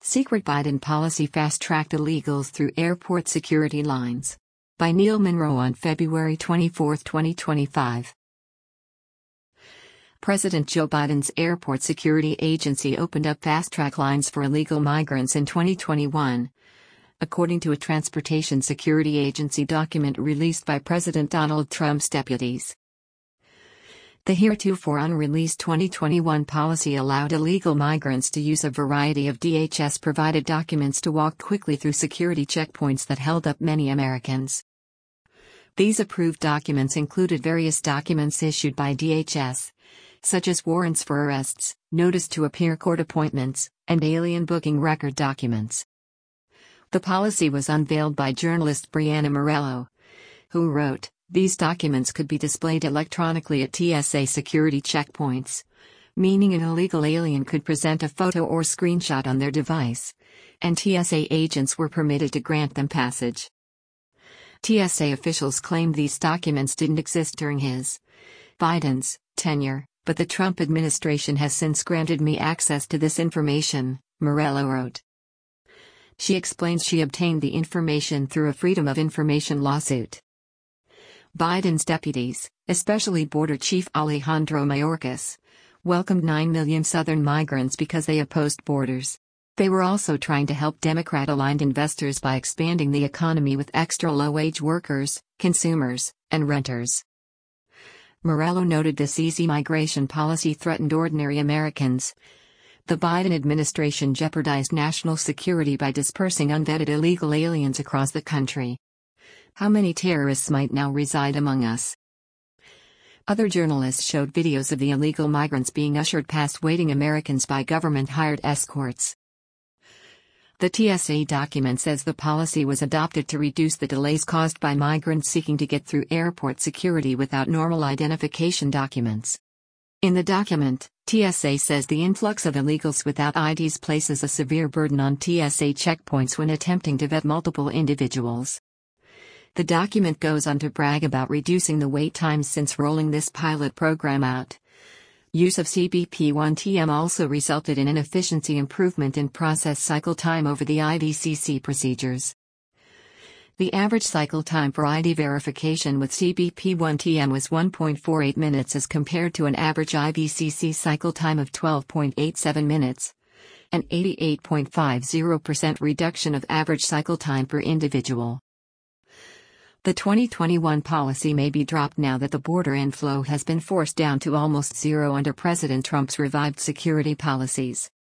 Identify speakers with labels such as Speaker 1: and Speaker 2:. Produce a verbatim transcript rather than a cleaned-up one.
Speaker 1: Secret Biden Policy Fast-Tracked Illegals Through Airport Security Lines. By Neil Monroe on February twenty-fourth, twenty twenty-five. President Joe Biden's Airport Security Agency opened up fast-track lines for illegal migrants in twenty twenty-one, according to a Transportation Security Agency document released by President Donald Trump's deputies. The heretofore unreleased twenty twenty-one policy allowed illegal migrants to use a variety of D H S-provided documents to walk quickly through security checkpoints that held up many Americans. These approved documents included various documents issued by D H S, such as warrants for arrests, notice to appear court appointments, and alien booking record documents. The policy was unveiled by journalist Brianna Morello, who wrote, "These documents could be displayed electronically at T S A security checkpoints, meaning an illegal alien could present a photo or screenshot on their device, and T S A agents were permitted to grant them passage." T S A officials claimed these documents didn't exist during his, Biden's, tenure, but the Trump administration has since granted me access to this information, Morello wrote. She explains she obtained the information through a Freedom of Information lawsuit. Biden's deputies, especially Border Chief Alejandro Mayorkas, welcomed nine million Southern migrants because they opposed borders. They were also trying to help Democrat-aligned investors by expanding the economy with extra low-wage workers, consumers, and renters. Morello noted this easy migration policy threatened ordinary Americans. The Biden administration jeopardized national security by dispersing unvetted illegal aliens across the country. How many terrorists might now reside among us? Other journalists showed videos of the illegal migrants being ushered past waiting Americans by government-hired escorts. The T S A document says the policy was adopted to reduce the delays caused by migrants seeking to get through airport security without normal identification documents. In the document, T S A says the influx of illegals without I Ds places a severe burden on T S A checkpoints when attempting to vet multiple individuals. The document goes on to brag about reducing the wait times since rolling this pilot program out. Use of C B P one T M also resulted in an efficiency improvement in process cycle time over the I V C C procedures. The average cycle time for I D verification with C B P one T M was one point four eight minutes as compared to an average I V C C cycle time of twelve point eight seven minutes, an eighty-eight point five zero percent reduction of average cycle time per individual. The twenty twenty-one policy may be dropped now that the border inflow has been forced down to almost zero under President Trump's revived security policies.